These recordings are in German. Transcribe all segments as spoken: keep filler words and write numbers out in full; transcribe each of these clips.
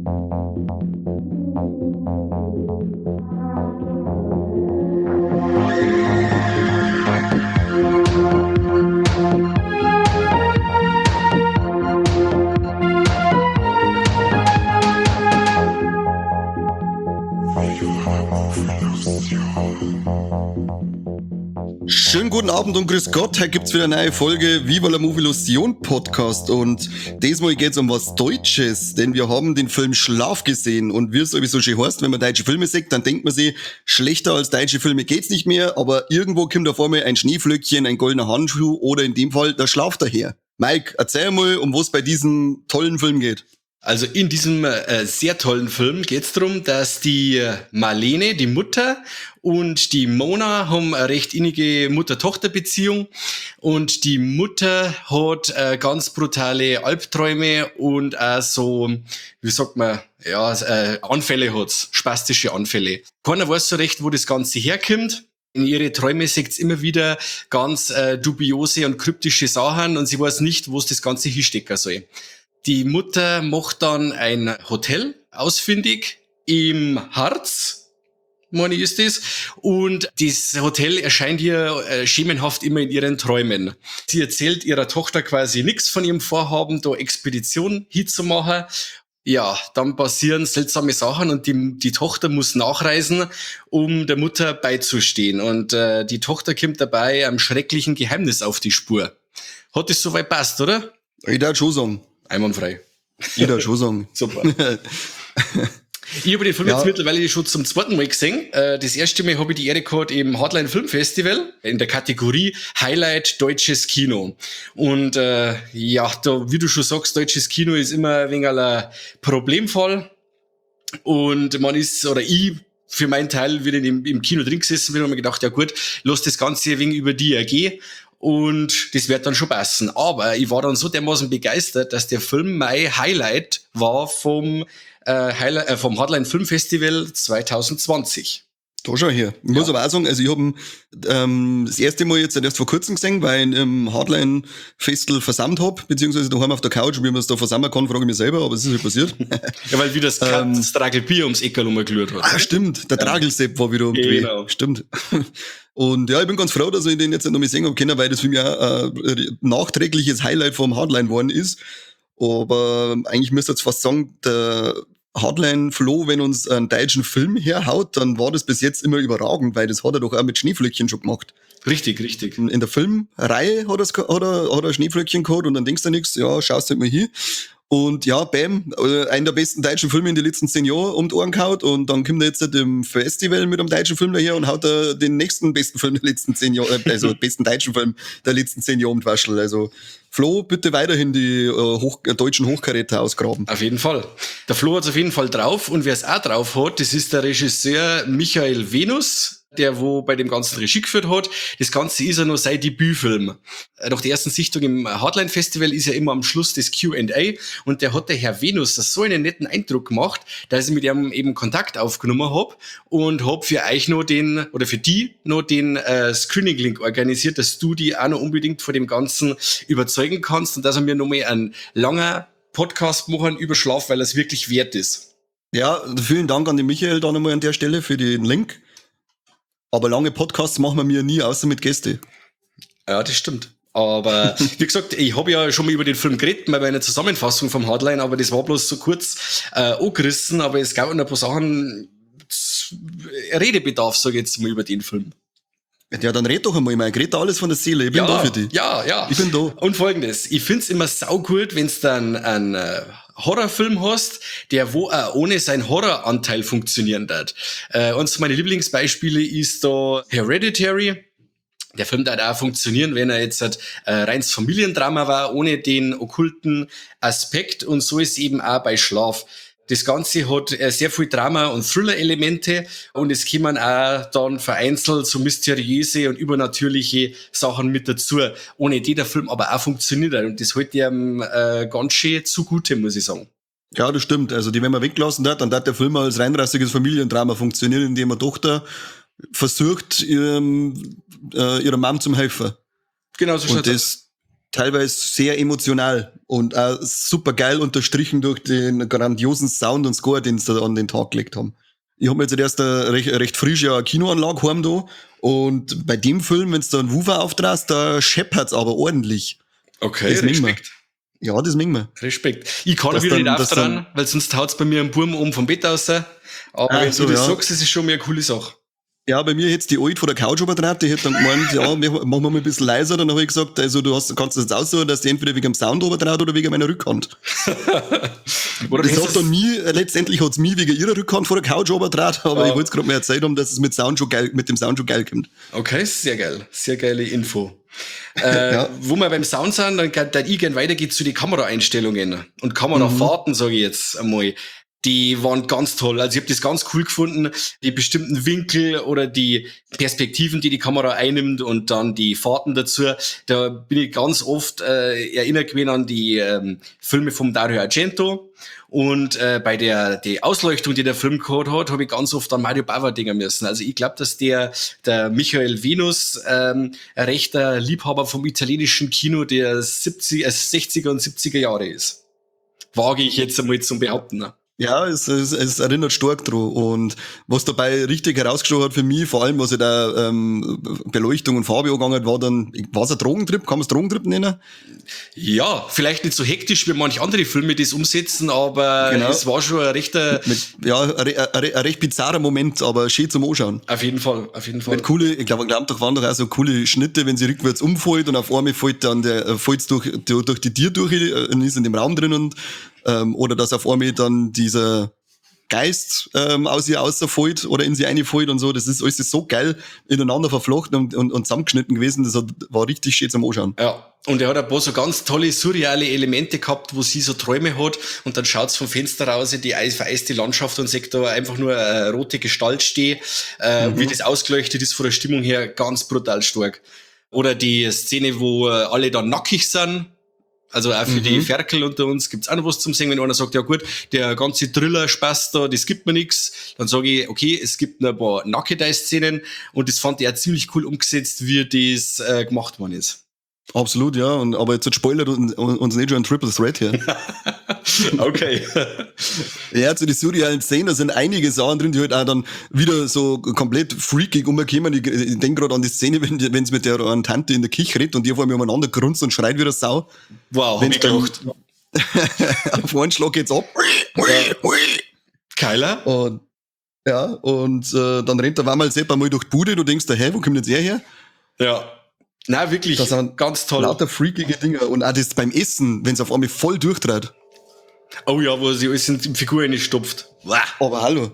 Schönen guten Abend und grüß Gott, heute gibt's wieder eine neue Folge Viva la Movilusion Podcast und diesmal geht's um was Deutsches, denn wir haben den Film Schlaf gesehen und wie es sowieso schon heißt, wenn man deutsche Filme sieht, dann denkt man sich, schlechter als deutsche Filme geht's nicht mehr, aber irgendwo kommt da vor mir ein Schneeflöckchen, ein goldener Handschuh oder in dem Fall der Schlaf daher. Mike, erzähl mal, um was bei diesem tollen Film geht. Also in diesem äh, sehr tollen Film geht es darum, dass die Marlene, die Mutter, und die Mona haben eine recht innige Mutter-Tochter-Beziehung und die Mutter hat äh, ganz brutale Albträume und auch so, wie sagt man, ja, äh, Anfälle hat's, spastische Anfälle. Keiner weiß so recht, wo das Ganze herkommt. In ihre Träume sieht's immer wieder ganz äh, dubiose und kryptische Sachen und sie weiß nicht, wo es das Ganze hinstecken soll. Die Mutter macht dann ein Hotel ausfindig im Harz, meine ich ist das. Und das Hotel erscheint ihr äh, schemenhaft immer in ihren Träumen. Sie erzählt ihrer Tochter quasi nichts von ihrem Vorhaben, da Expedition hinzumachen. Ja, dann passieren seltsame Sachen und die, die Tochter muss nachreisen, um der Mutter beizustehen. Und äh, die Tochter kommt dabei einem schrecklichen Geheimnis auf die Spur. Hat das soweit passt, oder? Ich darf schon sagen. Einwandfrei. Ich darf schon sagen. Super. Ich habe den Film ja. jetzt mittlerweile schon zum zweiten Mal gesehen. Das erste Mal habe ich die Ehre gehabt im Hardline Film Festival in der Kategorie Highlight Deutsches Kino. Und äh, ja, da, wie du schon sagst, deutsches Kino ist immer ein wenig ein Problemfall. Und man ist, oder ich für meinen Teil, wie ich im, im Kino drin gesessen bin, habe mir gedacht, ja gut, lass das Ganze ein wenig über die ergehen. Und das wird dann schon passen. Aber ich war dann so dermaßen begeistert, dass der Film mein Highlight war vom, äh, Highlight, äh, vom Hardline Film Festival zwanzig zwanzig. Da schau her. Ich muss ja. aber auch sagen, also ich habe ähm, das erste Mal jetzt erst vor kurzem gesehen, weil ich im Hardline Festival versammelt hab, beziehungsweise daheim auf der Couch, wie man es da versammeln kann, frage ich mich selber, aber es ist halt passiert. Ja, weil wieder das, ähm, das Tragelbier ums Eckerl rumgelührt hat. Ah, stimmt, der Tragelsepp war wieder um die Genau. Stimmt. Und ja, ich bin ganz froh, dass ich den jetzt nicht noch mal sehen habe können, weil das für mich auch ein nachträgliches Highlight vom Hardline geworden ist. Aber eigentlich müsste ich jetzt fast sagen, der Hardline Flo, wenn uns einen deutschen Film herhaut, dann war das bis jetzt immer überragend, weil das hat er doch auch mit Schneeflöckchen schon gemacht. Richtig, richtig. In der Filmreihe hat, hat, er, hat er Schneeflöckchen gehabt und dann denkst du nichts, ja, schaust halt mal hin. Und ja, bam, einer der besten deutschen Filme in den letzten zehn Jahren um die Ohren gehaut und dann kommt er jetzt im Festival mit einem deutschen Film daher und haut er den nächsten besten Film der letzten zehn Jahre, also besten deutschen Film der letzten zehn Jahre um die Waschel. Also Flo, bitte weiterhin die äh, hoch, äh, deutschen Hochkaräter ausgraben. Auf jeden Fall. Der Flo hat's auf jeden Fall drauf und wer es auch drauf hat, das ist der Regisseur Michael Venus, der wo bei dem ganzen Regie geführt hat. Das Ganze ist ja noch sein Debütfilm. Nach der ersten Sichtung im Hardline Festival ist ja immer am Schluss das Q and A und der hat der Herr Venus so einen netten Eindruck gemacht, dass ich mit ihm eben Kontakt aufgenommen hab und hab für euch noch den, oder für die noch den äh, Screening-Link organisiert, dass du die auch noch unbedingt vor dem Ganzen überzeugen kannst und dass wir mir nochmal einen langen Podcast machen über Schlaf, weil es wirklich wert ist. Ja, vielen Dank an den Michael da nochmal an der Stelle für den Link. Aber lange Podcasts machen wir mir nie, außer mit Gästen. Ja, das stimmt. Aber wie gesagt, ich habe ja schon mal über den Film geredet bei meiner Zusammenfassung vom Hardline, aber das war bloß so kurz äh, angerissen, aber es gab noch ein paar Sachen, Redebedarf, sage ich jetzt mal, über den Film. Ja, dann red doch einmal, ich meine, red da alles von der Seele, ich bin ja, da für dich. Ja, ja. Ich bin da. Und folgendes, ich find's immer saugut, wenn's dann einen äh, Horrorfilm hast, der wo auch ohne seinen Horroranteil funktionieren wird. Äh, eins meiner Lieblingsbeispiele ist da Hereditary. Der Film darf auch funktionieren, wenn er jetzt halt, äh, reins Familiendrama war, ohne den okkulten Aspekt. Und so ist eben auch bei Schlaf. Das Ganze hat äh, sehr viel Drama- und Thriller-Elemente und es kommen auch dann vereinzelt so mysteriöse und übernatürliche Sachen mit dazu, ohne die der Film aber auch funktioniert hat. Und das hält ihm äh, ganz schön zugute, muss ich sagen. Ja, das stimmt. Also die, wenn man weglassen hat, dann hat der Film als reinrassiges Familiendrama funktionieren, indem eine Tochter versucht, ihrem, äh, ihrer Mom zum helfen. Genau so und das, teilweise sehr emotional und auch super geil unterstrichen durch den grandiosen Sound und Score, den sie da an den Tag gelegt haben. Ich habe mir jetzt erst eine recht, recht frisch ja eine Kinoanlage heim da und bei dem Film, wenn du da einen Woofer auftrast, da scheppert's aber ordentlich. Okay, das Respekt. Ja, das mengen wir. Respekt. Ich kann Das wieder dann- nicht das auftragen, dann- weil sonst haut's bei mir einen Burm oben vom Bett raus. Aber Ah, wenn so, du das ja. sagst, das ist schon mal eine coole Sache. Ja, bei mir hätte die Alte von der Couch übertragen, die hätte dann gemeint, ja, wir- machen wir mal ein bisschen leiser. Dann habe ich gesagt, also du hast, kannst das jetzt aussuchen, dass die entweder wegen dem Sound übertraut oder wegen meiner Rückhand. Oder Das kannst hat dann mich, äh, letztendlich hat's mich wegen ihrer Rückhand von der Couch übertragen, aber Ja. ich wollte es gerade mal erzählt haben, dass es mit Sound schon geil, mit dem Sound schon geil kommt. Okay, sehr geil. Sehr geile Info. Äh, Ja. Wo wir beim Sound sind, dann kann ich gerne weitergehen zu den Kameraeinstellungen und Kamerafahrten, sage ich jetzt einmal. Die waren ganz toll. Also ich habe das ganz cool gefunden, die bestimmten Winkel oder die Perspektiven, die die Kamera einnimmt und dann die Fahrten dazu. Da bin ich ganz oft äh, erinnert gewesen an die ähm, Filme vom Dario Argento. Und äh, bei der die Ausleuchtung, die der Film gehabt hat, habe ich ganz oft an Mario Bava denken müssen. Also ich glaube, dass der der Michael Venus ähm, ein rechter Liebhaber vom italienischen Kino der siebziger, äh, sechziger und siebziger Jahre ist. Wage ich jetzt einmal zum Behaupten. Ne? Ja, es, es, es erinnert stark dran. Und was dabei richtig herausgestochen hat für mich, vor allem was ich da ähm, Beleuchtung und Farbe angegangen hat, war dann, war es ein Drogentrip? Kann man es Drogentrip nennen? Ja, vielleicht nicht so hektisch, wie manche andere Filme das umsetzen, aber Genau. es war schon ein rechter, Mit, ja, ein, re- ein, re- ein recht bizarrer Moment, aber schön zum Anschauen. auf jeden Fall, auf jeden Fall. Mit coole, ich glaube, glaub, doch waren doch auch so coole Schnitte, wenn sie rückwärts umfällt und auf einmal fällt dann der, äh, fällt's durch, durch, durch die Tür durch äh, und ist in dem Raum drin und, ähm, oder dass auf einmal dann dieser Geist ähm, aus ihr rausfällt oder in sie reinfällt und so. Das ist alles so geil ineinander verflochten und, und, und zusammengeschnitten gewesen. Das hat, war richtig schön zum Anschauen. Ja, und er hat ein paar so ganz tolle, surreale Elemente gehabt, wo sie so Träume hat und dann schaut's vom Fenster raus in die eis- vereiste Landschaft und sieht da einfach nur eine rote Gestalt stehen, äh, Mhm. wie das ausgeleuchtet ist von der Stimmung her, ganz brutal stark. Oder die Szene, wo äh, alle dann nackig sind. Also auch für Mhm. die Ferkel unter uns gibt's auch noch was zum Singen. Wenn einer sagt, ja gut, der ganze Thriller-Spaß da, das gibt mir nix, dann sage ich, okay, es gibt noch ein paar Nackedei-Szenen und das fand ich auch ziemlich cool umgesetzt, wie das äh, gemacht worden ist. Absolut, ja. Und, aber jetzt spoilert uns, uns nicht schon ein Triple Threat hier. Okay. Ja, zu den surrealen Szenen, da sind einige Sachen drin, die halt auch dann wieder so komplett freakig umkommen. Ich, ich denke gerade an die Szene, wenn die- wenn's mit der einen Tante in der Küche redet und die auf einmal umeinander grunzt und schreit wie eine Sau. Wow, hab Wenn's ich dann- gedacht. Auf einen Schlag geht's ab. Keiler? Und, ja, und äh, dann rennt er einmal selber mal durch die Bude, du denkst, hä, wo kommt jetzt er her? Ja. Na wirklich, Das sind ganz toll. Lauter freakige Dinge. Und auch das beim Essen, wenn es auf einmal voll durchtrat. Oh ja, wo sie alles in die Figur reinstopft. Wow. Aber hallo.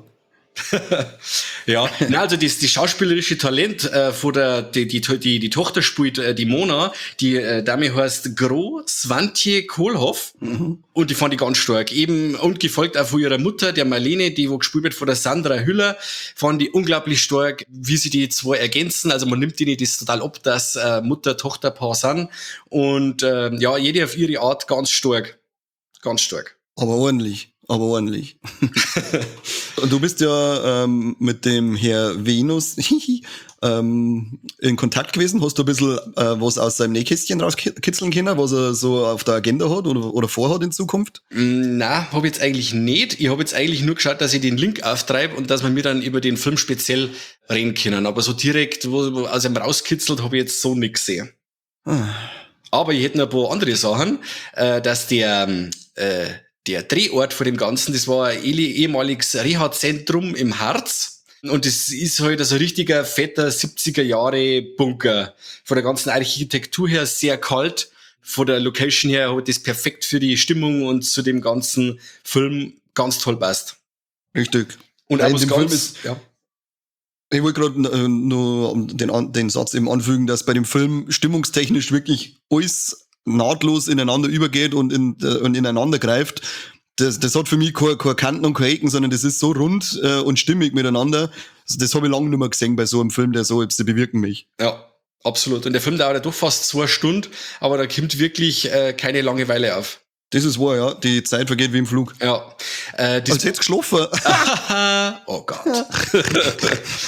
Ja, na, also das, das schauspielerische Talent äh, von der, die, die, die, die Tochter spielt äh, die Mona, die äh, Dame heißt Gro Svantje Kohlhoff Mhm. und die fand ich ganz stark. Eben und gefolgt auch von ihrer Mutter, der Marlene, die wo gespielt wird von der Sandra Hüller, fand ich unglaublich stark, wie sie die zwei ergänzen. Also man nimmt ihnen das total ab, dass äh, Mutter, Tochter Paar sind und äh, ja, jede auf ihre Art ganz stark. Ganz stark. Aber ordentlich. Aber ordentlich. Und du bist ja ähm, mit dem Herr Venus ähm, in Kontakt gewesen. Hast du ein bisschen äh, was aus seinem Nähkästchen rauskitzeln können, was er so auf der Agenda hat oder, oder vorhat in Zukunft? Mm, Na, habe jetzt eigentlich nicht. Ich habe jetzt eigentlich nur geschaut, dass ich den Link auftreibe und dass wir mir dann über den Film speziell reden können. Aber so direkt, wo, wo aus ihm rauskitzelt, habe ich jetzt so nichts gesehen. Ah. Aber ich hätte noch ein paar andere Sachen, äh, dass der, äh, der Drehort von dem Ganzen, das war ein ehemaliges Reha-Zentrum im Harz. Und das ist halt so ein richtiger, fetter siebziger Jahre Bunker. Von der ganzen Architektur her sehr kalt. Von der Location her hat das perfekt für die Stimmung und zu dem ganzen Film ganz toll passt. Richtig. Und Ja, auch in was dem ganz, Film ist- ja. Ich wollte gerade äh, nur den, An- den Satz eben anfügen, dass bei dem Film stimmungstechnisch wirklich alles nahtlos ineinander übergeht und, in, äh, und ineinander greift. Das, das hat für mich keine, keine Kanten und keine Ecken, sondern das ist so rund äh, und stimmig miteinander. Das, das habe ich lange nicht mehr gesehen bei so einem Film, der so etwas bewirken mich. Ja, absolut. Und der Film dauert ja doch fast zwei Stunden, aber da kommt wirklich äh, keine Langeweile auf. Das ist wahr, ja. Die Zeit vergeht wie im Flug. Ja. Äh, das Als hätte geschlafen. oh Gott.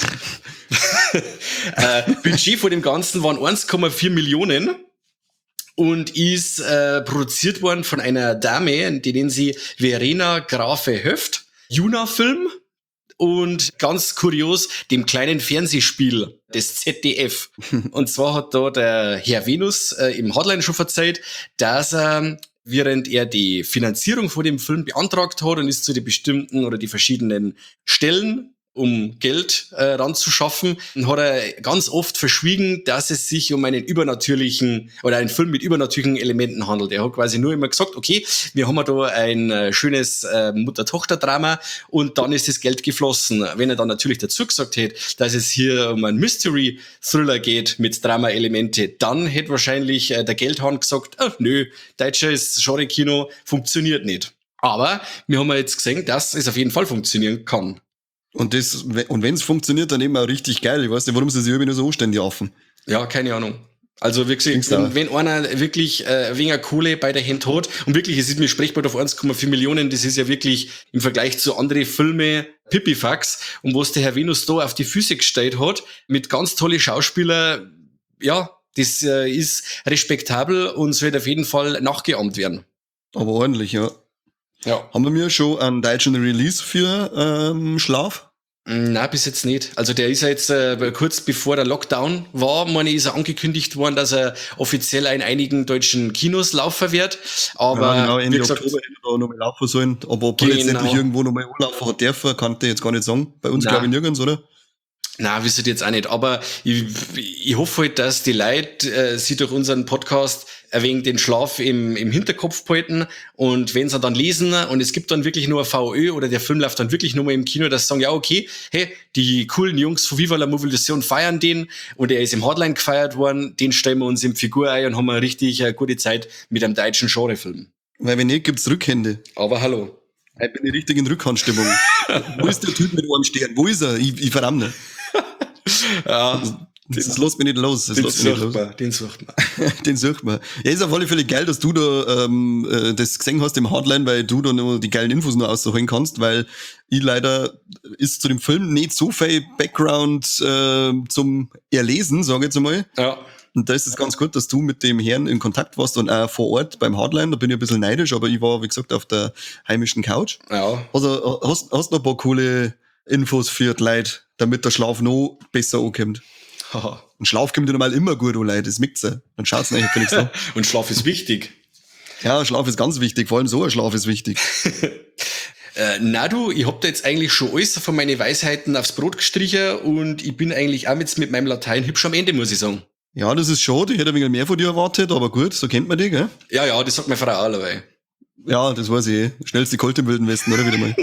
äh, Budget von dem Ganzen waren eins Komma vier Millionen. und ist äh, produziert worden von einer Dame, die nennen sie Verena Grafe Höft. Juna-Film und ganz kurios dem kleinen Fernsehspiel des Z D F. Und zwar hat da der Herr Venus äh, im Hotline schon verzeiht, dass er, während er die Finanzierung von dem Film beantragt hat und ist zu den bestimmten oder die verschiedenen Stellen, um Geld äh, ranzuschaffen, hat er ganz oft verschwiegen, dass es sich um einen übernatürlichen oder einen Film mit übernatürlichen Elementen handelt. Er hat quasi nur immer gesagt, okay, wir haben da ein äh, schönes äh, Mutter-Tochter-Drama und dann ist das Geld geflossen. Wenn er dann natürlich dazu gesagt hätte, dass es hier um einen Mystery-Thriller geht mit Drama-Elemente, dann hätte wahrscheinlich äh, der Geldhahn gesagt, oh, nö, deutsches Genre-Kino funktioniert nicht. Aber wir haben ja jetzt gesehen, dass es auf jeden Fall funktionieren kann. Und das, und wenn es funktioniert, dann eben auch richtig geil. Ich weiß nicht, warum sie sich irgendwie nur so anständig offen. Ja, keine Ahnung. Also wirklich, wenn, wenn einer wirklich äh, weniger Kohle bei der Hand hat, und wirklich, es ist mir sprechbar auf eins Komma vier Millionen, das ist ja wirklich im Vergleich zu anderen Filmen Pipifax, und was der Herr Venus da auf die Füße gestellt hat, mit ganz tolle Schauspieler, ja, das äh, ist respektabel und sollte auf jeden Fall nachgeahmt werden. Aber ordentlich, ja. Ja. Haben wir schon einen deutschen Release für ähm, Schlaf? Na, bis jetzt nicht. Also der ist ja jetzt äh, kurz bevor der Lockdown war, meine ich, ist er angekündigt worden, dass er offiziell in einigen deutschen Kinos laufen wird. Aber ja, genau, Ende wie gesagt, Oktober hätte er da nochmal laufen sollen. Aber ob er genau. letztendlich irgendwo nochmal anlaufen hat dürfen, kann ich jetzt gar nicht sagen. Bei uns glaube ich nirgends, oder? Na, wisst ihr jetzt auch nicht. Aber ich, ich hoffe halt, dass die Leute äh, sie durch unseren Podcast ein wenig den Schlaf im, im Hinterkopf behalten. Und wenn sie dann lesen und es gibt dann wirklich nur ein V Ö oder der Film läuft dann wirklich nur mal im Kino, dass sie sagen, ja, okay, hey, die coolen Jungs von Viva la Movilusion feiern den und er ist im Hotline gefeiert worden, den stellen wir uns im Figur ein und haben eine richtig äh, gute Zeit mit einem deutschen Genrefilm. Weil wenn nicht, gibt's Rückhände. Aber hallo. Ich bin richtig in Rückhandstimmung. Wo ist der Typ mit einem Stern? Wo ist er? Ich, ich verramm nicht. Ja, das, das lässt mich nicht los. Das den lässt mich nicht sucht los. man, den sucht man. Den sucht man. Ja, ist auf alle Fälle geil, dass du da ähm, äh, das gesehen hast im Hardline, weil du da noch die geilen Infos noch ausholen kannst, weil ich leider ist zu dem Film nicht so viel Background äh, zum Erlesen, sage ich jetzt einmal. Ja. Und da ist es ganz gut, dass du mit dem Herrn in Kontakt warst und auch vor Ort beim Hardline. Da bin ich ein bisschen neidisch, aber ich war, wie gesagt, auf der heimischen Couch. Ja. Also hast, hast noch ein paar coole Infos für die Leute, damit der Schlaf noch besser ankommt. Haha. Und Schlaf kommt ja normal immer gut an, Leute. Das merkt's ja. Dann schaut's nicht für nichts an. Und Schlaf ist wichtig. Ja, Schlaf ist ganz wichtig. Vor allem so ein Schlaf ist wichtig. Äh, na du, ich hab da jetzt eigentlich schon alles von meinen Weisheiten aufs Brot gestrichen und ich bin eigentlich auch jetzt mit meinem Latein hübsch am Ende, muss ich sagen. Ja, das ist schade. Ich hätte ein wenig mehr von dir erwartet, aber gut, so kennt man dich, gell? Ja, ja, das sagt meine Frau auch dabei. Ja, das weiß ich eh. Schnellste Colt im Wilden Westen, oder wieder mal.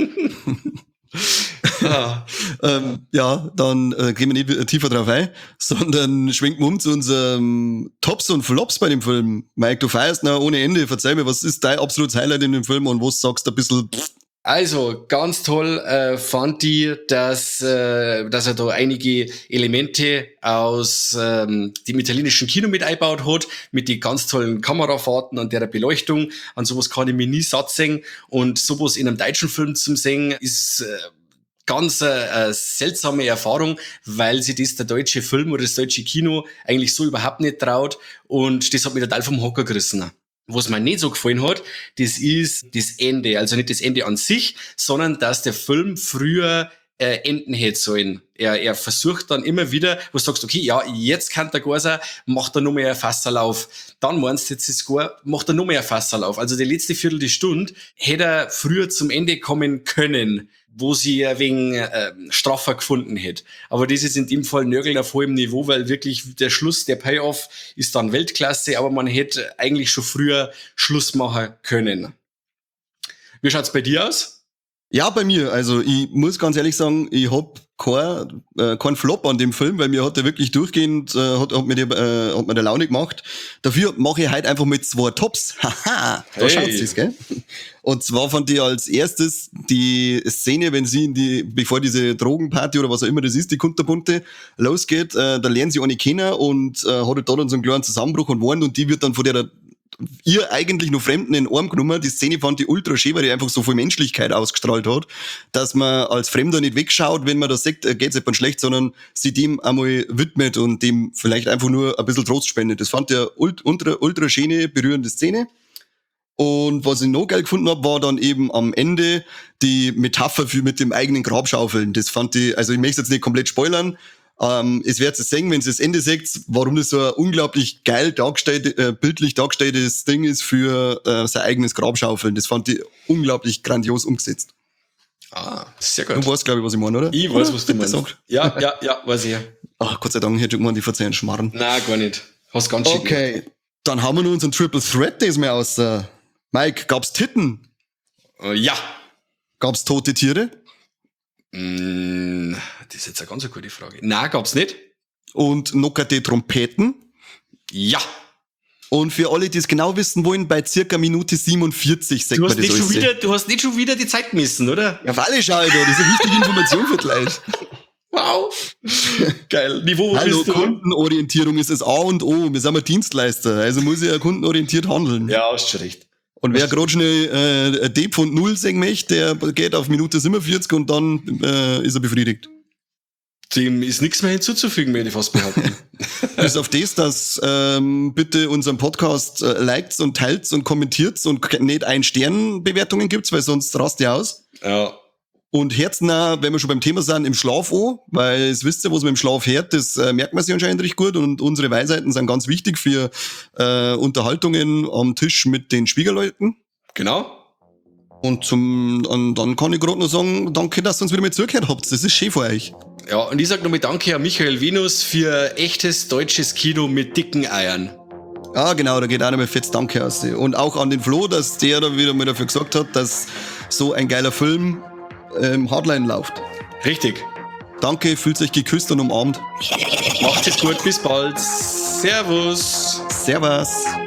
Ah. ähm, ja, dann äh, gehen wir nicht tiefer drauf ein, sondern schwenken wir um zu unserem Tops und Flops bei dem Film. Mike, du feierst noch ohne Ende. Verzeih mir, was ist dein absolutes Highlight in dem Film und was sagst du ein bisschen? Pff. Also, ganz toll äh, fand ich, dass, äh, dass er da einige Elemente aus ähm, dem italienischen Kino mit eingebaut hat, mit die ganz tollen Kamerafahrten und der Beleuchtung. An sowas kann ich mich nie satt sehen. Und sowas in einem deutschen Film zum sehen, ist äh, ganz äh, eine seltsame Erfahrung, weil sich das der deutsche Film oder das deutsche Kino eigentlich so überhaupt nicht traut. Und das hat mich total vom Hocker gerissen. Was mir nicht so gefallen hat, das ist das Ende. Also nicht das Ende an sich, sondern dass der Film früher äh, enden hätte sollen. Er, er versucht dann immer wieder, wo du sagst, okay, ja, jetzt kann der Gorser, macht er noch mehr ein Fasserlauf. Dann meinst du, jetzt ist gar, macht er noch mehr ein Fasserlauf. Also die letzte Viertel die Stunde hätte er früher zum Ende kommen können, wo sie ein wenig äh, straffer gefunden hätte. Aber das ist in dem Fall Nörgeln auf hohem Niveau, weil wirklich der Schluss, der Payoff ist dann Weltklasse, aber man hätte eigentlich schon früher Schluss machen können. Wie schaut's bei dir aus? Ja, bei mir. Also ich muss ganz ehrlich sagen, ich hab kein, äh, kein Flop an dem Film, weil mir hat der wirklich durchgehend, äh, hat, hat, mir der, äh, hat mir der Laune gemacht. Dafür mache ich halt einfach mit zwei Tops. Haha, da Hey. schaut's sich, gell? Und zwar fand ich als erstes die Szene, wenn sie in die, bevor diese Drogenparty oder was auch immer das ist, die Kunterbunte losgeht, äh, da lernen sie eine kennen und äh, hat halt da dann so einen kleinen Zusammenbruch und warnt und die wird dann von der ihr eigentlich nur Fremden in den Arm genommen. Die Szene fand ich ultra schön, weil die einfach so viel Menschlichkeit ausgestrahlt hat, dass man als Fremder nicht wegschaut, wenn man da sagt, äh, geht's jemand schlecht, sondern sich dem einmal widmet und dem vielleicht einfach nur ein bisschen Trost spendet. Das fand ich eine ultra, ultra schöne, berührende Szene. Und was ich noch geil gefunden habe, war dann eben am Ende die Metapher für mit dem eigenen Grabschaufeln. Das fand ich, also ich möchte jetzt nicht komplett spoilern. Ähm, es werdet ihr sehen, wenn ihr das Ende seht, warum das so ein unglaublich geil dargestellt, äh, bildlich dargestelltes Ding ist für äh, sein eigenes Grabschaufeln. Das fand ich unglaublich grandios umgesetzt. Ah, sehr gut. Du weißt, glaube ich, was ich meine, oder? Ich weiß, was du meinst. Sagt. Ja, ja, ja, weiß ich. Ach, Gott sei Dank, hätte ich gemeint, die verzeihen Schmarren. Nein, gar nicht. Hast ganz schön. Okay, dann haben wir noch unseren Triple Threat diesmal aus. Äh, Mike, gab's Titten? Uh, ja. Gab's tote Tiere? Mm, das ist jetzt eine ganz gute Frage. Nein, gab's nicht. Und knockerte Trompeten? Ja. Und für alle, die es genau wissen wollen, bei circa Minute siebenundvierzig sagt Du man hast, das nicht schon alles. wieder, du hast nicht schon wieder die Zeit gemessen, oder? Ja, weil ich Alter, das ist eine wichtige Information für die Leute. Wow. Geil. Niveau, wo Hallo, bist du? Kundenorientierung ist das A und O. Wir sind ein Dienstleister, also muss ich ja kundenorientiert handeln. Ja, hast schon recht. Und wer gerade schnell äh, D Punkt null sagen möchte, der geht auf Minute siebenundvierzig und dann äh, ist er befriedigt. Dem ist nichts mehr hinzuzufügen, möchte ich fast behaupten. Bis auf das, dass ähm, bitte unseren Podcast äh, liked und teilt und kommentiert und nicht ein Sternbewertungen gibt's, weil sonst rast ihr aus. Ja. Und herznah, wenn wir schon beim Thema sind, im Schlaf an, weil es wisst ihr, was man im Schlaf hört, das äh, merkt man sich anscheinend recht gut und unsere Weisheiten sind ganz wichtig für äh, Unterhaltungen am Tisch mit den Schwiegerleuten. Genau. Und zum und dann kann ich gerade noch sagen, danke, dass ihr uns wieder mal zugehört habt. Das ist schön für euch. Ja, und ich sag nochmal Danke an Michael Venus für echtes deutsches Kino mit dicken Eiern. Ja, genau, da geht auch nochmal fett Danke aus. Und auch an den Flo, dass der da wieder mal dafür gesorgt hat, dass so ein geiler Film ähm, Hardline läuft. Richtig. Danke, fühlt euch geküsst und umarmt. Macht es gut, bis bald. Servus. Servus.